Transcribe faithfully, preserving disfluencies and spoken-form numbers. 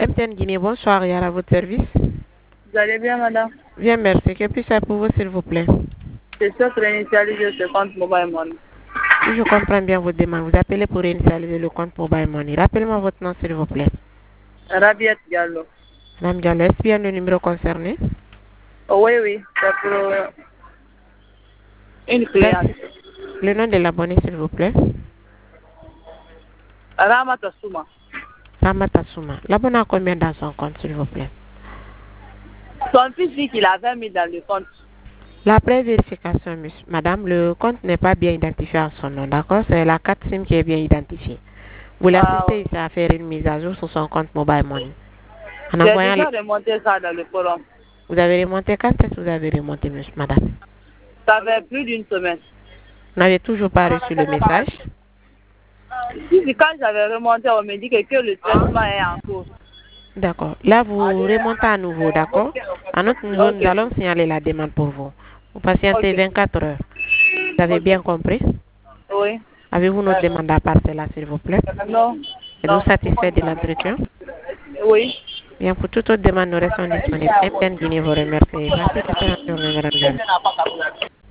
M T N Guinée, bonsoir, Yara, à votre service. Vous allez bien, madame? Bien, merci. Que puis-je faire pour vous, s'il vous plaît? C'est sûr pour initialiser ce compte Mobile Money. Si je comprends bien votre demande, vous appelez pour initialiser le compte Mobile Money. Rappelez-moi votre nom, s'il vous plaît. Rabiat Diallo. Madame Diallo, est-ce bien le numéro concerné? Oh, oui, oui, c'est pour euh, une cliente. Le nom de l'abonné, s'il vous plaît. Ramata Souma. Ramata Souma. L'abonné a combien dans son compte, s'il vous plaît? Son fils dit qu'il avait mis dans le compte. La pré-vérification, madame, le compte n'est pas bien identifié en son nom, d'accord? C'est la carte SIM qui est bien identifiée. Vous l'assistez ici à faire une mise à jour sur son compte Mobile Money. En J'ai envoyant déjà le... remonté ça dans le forum. Vous avez remonté quand est-ce que vous avez remonté, monsieur, madame? Ça fait plus d'une semaine. Vous n'avez toujours pas reçu le message? Si, quand j'avais remonté, on me dit que, que le traitement est en cours. D'accord. Là, vous remontez à nouveau, d'accord? À notre niveau, Okay. nous allons signaler la demande pour vous. Vous patientez Okay. vingt-quatre heures. Vous avez Okay. bien compris? Oui. Avez-vous notre demande à part cela, s'il vous plaît? Non. Êtes-vous satisfait de l'entretien? Oui. Bien, pour toute autre demande, nous restons disponibles. M T N Guinée vous remercie. Passez une excellente journée, madame Diallo.